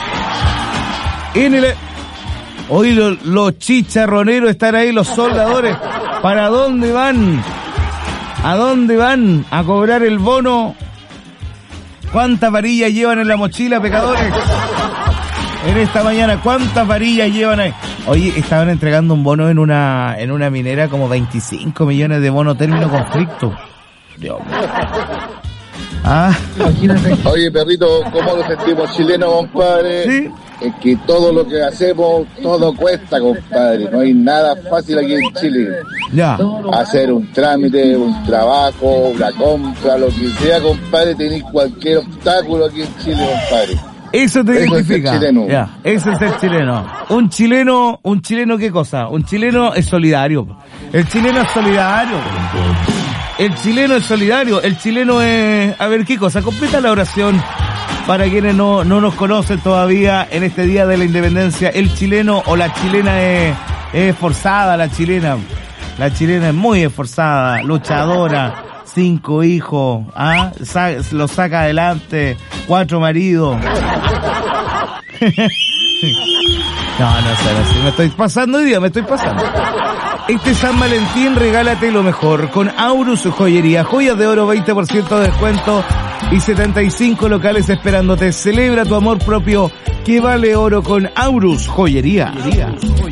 En el... Hoy los, los chicharroneros están ahí, los soldadores. ¿Para dónde van? ¿A dónde van? ¿A cobrar el bono? ¿Cuántas varillas llevan en la mochila, pecadores? En esta mañana, ¿cuántas varillas llevan ahí? Oye, estaban entregando un bono en una en una minera, como veinticinco millones de bono término conflicto. Dios mío. Ah. Oye, perrito, ¿cómo lo sentimos chilenos, compadre? ¿Sí? Es que todo lo que hacemos, todo cuesta, compadre. No hay nada fácil aquí en Chile. Ya. Hacer un trámite, un trabajo, la compra, lo que sea, compadre, tenéis cualquier obstáculo aquí en Chile, compadre. Eso te Eso identifica. es ser chileno. Ya, eso es ser chileno. Un chileno, un chileno, ¿qué cosa? Un chileno es solidario. El chileno es solidario. El chileno es solidario. El chileno es... A ver, ¿qué cosa? Completa la oración para quienes no, no nos conocen todavía en este día de la independencia. El chileno o la chilena es, es esforzada, la chilena. La chilena es muy esforzada, luchadora. Cinco hijos, ¿ah? Sa- lo saca adelante, cuatro maridos. No, no sé, no sé, me estoy pasando hoy día, me estoy pasando. Este San Valentín regálate lo mejor con Aurus Joyería, joyas de oro, veinte por ciento de descuento y setenta y cinco locales esperándote. Celebra tu amor propio que vale oro con Aurus Joyería. Joyería.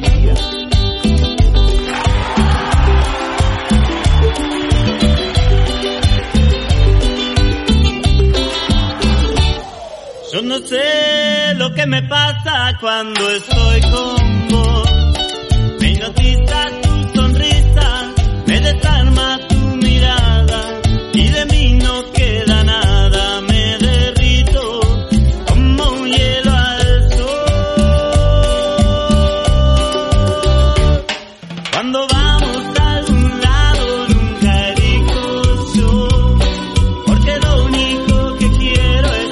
Yo no sé lo que me pasa cuando estoy con vos. Me hipnotiza tu sonrisa, me desarma tu mirada y de mí no queda nada. Me derrito como un hielo al sol. Cuando vamos a algún lado nunca elijo yo, porque lo único que quiero es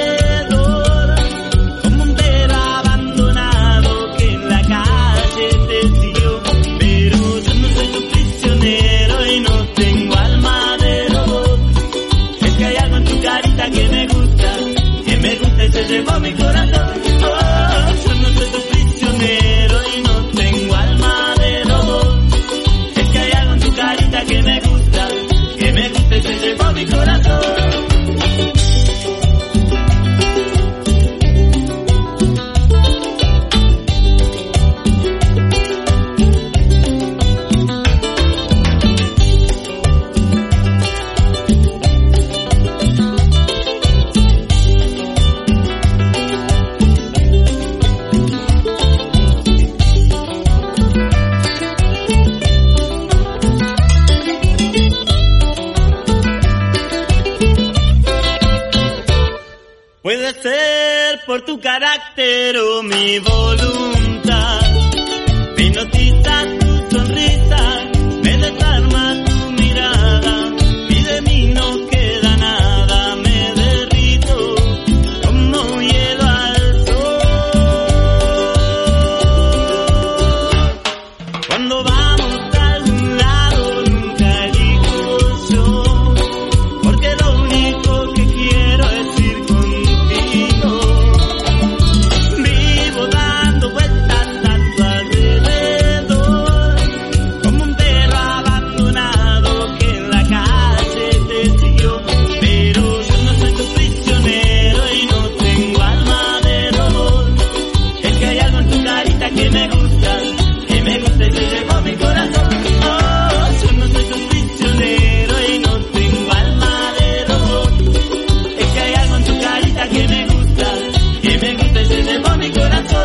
te por tu carácter o mi voluntad. Me hipnotiza tu sonrisa, me desarma tu mirada, y de mí no queda nada, me derrito como hielo al sol. Cuando vamos a algún lado nunca elijo yo, porque lo único que quiero es ir contigo. Vivo dando vueltas a tu alrededor, como un perro abandonado que en la calle te siguió. Pero yo no soy tu prisionero y no tengo alma de robot. Es que hay algo en tu carita que me gusta, que me gusta y se llevó mi corazón. Oh, yo no soy tu prisionero y no tengo alma de robot. Es que hay algo en tu carita que me gusta, que me gusta y se llevó mi corazón.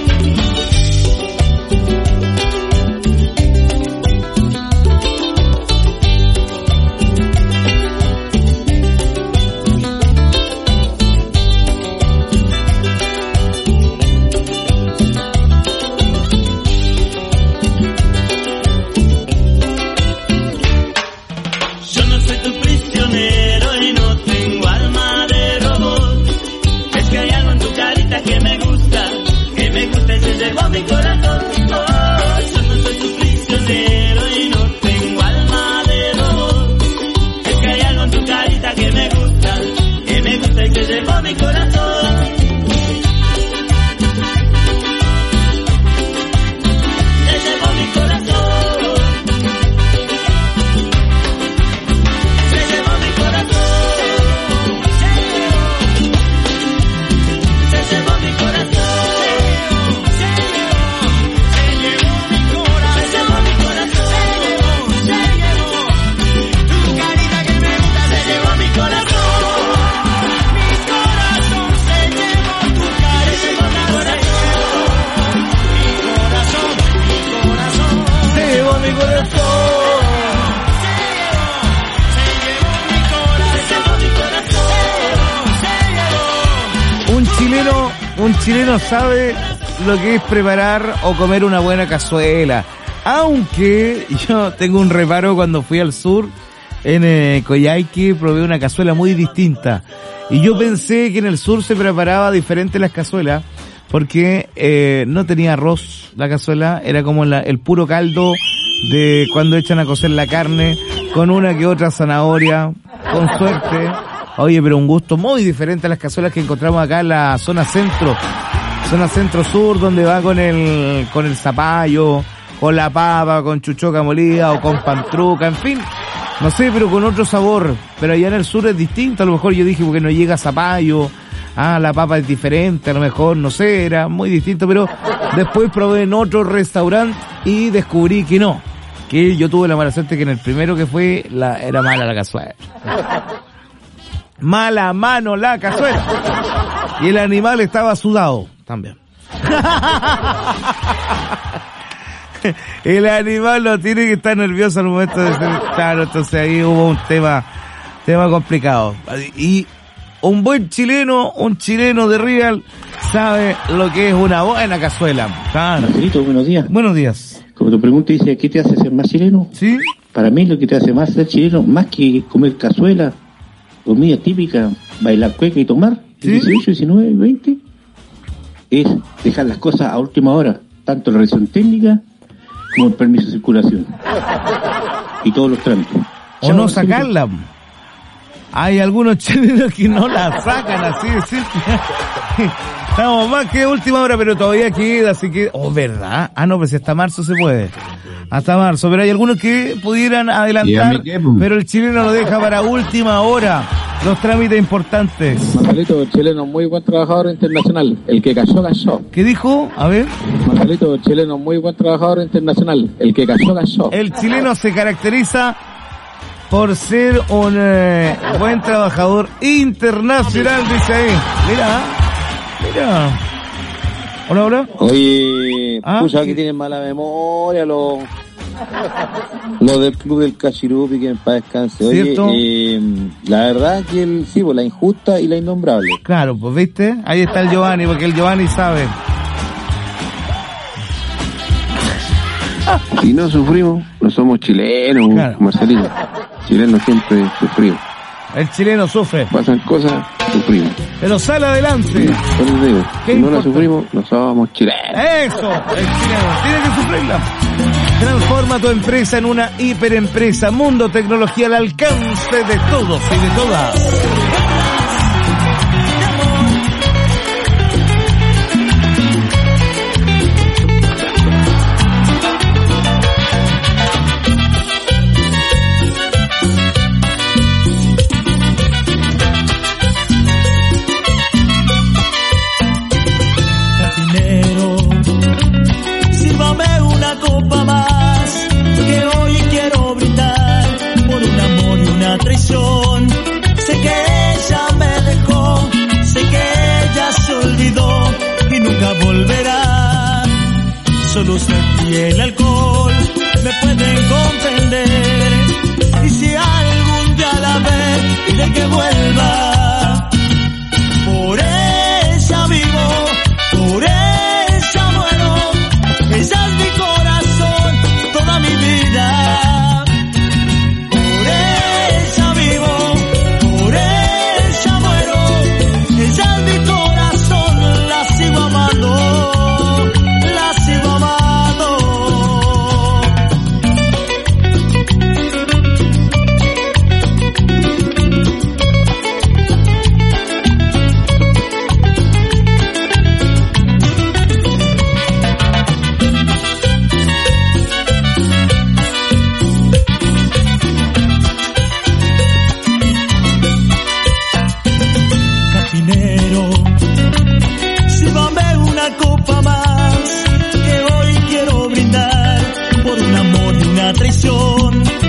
Yo no soy tu prisionero y no tengo alma de robot. Es que hay algo en tu carita que me gusta, que me gusta y se llevó mi corazón. Oh, yo no soy tu prisionero y no tengo alma de robot. Es que hay algo en tu carita que me gusta, que me gusta y se llevó mi corazón. Se llevó mi corazón. Se llevó mi corazón. Se llevó mi corazón. Se llevó mi corazón. Se llevó mi corazón. Se llevó tu carita que me gusta. Se llevó mi corazón. Mi corazón se llevó tu carita. Se llevó mi corazón. Mi corazón, mi corazón. Se llevó mi corazón. Un chileno, un chileno sabe lo que es preparar o comer una buena cazuela. Aunque yo tengo un reparo cuando fui al sur, en eh, Coyhaique, probé una cazuela muy distinta. Y yo pensé que en el sur se preparaba diferente las cazuelas, porque eh, no tenía arroz la cazuela, era como la, el puro caldo de cuando echan a cocer la carne, con una que otra zanahoria, con suerte. Oye, pero un gusto muy diferente a las cazuelas que encontramos acá en la zona centro, zona centro-sur, donde va con el, con el zapallo, con la papa, con chuchoca molida o con pantruca, en fin. No sé, pero con otro sabor. Pero allá en el sur es distinto, a lo mejor yo dije porque no llega zapallo, ah, la papa es diferente, a lo mejor, no sé, era muy distinto, pero después probé en otro restaurante y descubrí que no, que yo tuve la mala suerte que en el primero que fue, la, era mala la cazuela. Mala mano la cazuela. Y el animal estaba sudado también. El animal no tiene que estar nervioso al momento de ser claro, entonces ahí hubo un tema, tema complicado. Y un buen chileno, un chileno de Real, sabe lo que es una buena cazuela. Claro. Marcelito, buenos días. Buenos días. Como tu pregunta dice, ¿qué te hace ser más chileno? Sí. Para mí lo que te hace más ser chileno, más que comer cazuela, comida típica, bailar cueca y tomar, ¿sí? dieciocho, diecinueve, veinte, es dejar las cosas a última hora, tanto la revisión técnica como el permiso de circulación y todos los trámites. O Chao, no sacarla. Hay algunos chilenos que no la sacan, así de simple. Estamos más que última hora, pero todavía queda, así que... Oh, ¿verdad? Ah, no, pues si hasta marzo se puede. Hasta marzo, pero hay algunos que pudieran adelantar, pero el chileno lo deja para última hora, los trámites importantes. Marcelito, chileno, muy buen trabajador internacional, el que cayó, cayó. ¿Qué dijo? A ver. Marcelito, chileno, muy buen trabajador internacional, el que cayó, cayó. El chileno se caracteriza por ser un eh, buen trabajador internacional, dice ahí. Mira, mira. Hola, hola. Oye, ¿Ah? pucha, que tienen mala memoria los Lo del club del Cachirupi, que en paz descanse. Oye, ¿Cierto? eh, la verdad que el, sí, pues la injusta y la innombrable. Claro, pues viste, ahí está el Giovanni, porque el Giovanni sabe. Si no sufrimos, no somos chilenos, Claro. Marcelino. Chilenos siempre sufrimos. El chileno sufre. Pasan cosas, sufrimos. Pero sale adelante. Por eso digo, ¿Qué si no la importa? sufrimos, no somos chilenos. Eso, el chileno tiene que sufrirla. Transforma tu empresa en una hiperempresa. Mundo Tecnología al alcance de todos y de todas. Cantinero, sírvame una copa más, que hoy quiero brindar por un amor y una traición. Sé que ella me dejó, sé que ella se olvidó y nunca volverá. Solo usted y el alcohol me pueden comprender, y si algún día la ve, pide que vuelva. Por ella vivo, por ella muero, ella es mi corazón, toda mi vida. Por ella vivo, por ella muero, ella es mi corazón, la sigo amando, la sigo amando. Cantinero, sírvame una copa más, que hoy quiero brindar por un amor y una traición.